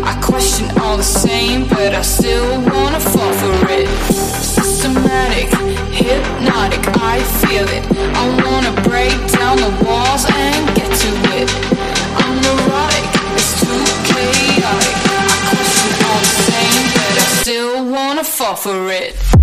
I question all the same, but I still wanna fall for it. Systematic, hypnotic, I feel it. I wanna break down the walls and get to it. I'm neurotic, it's too chaotic. I question all the same, but I still wanna fall for it.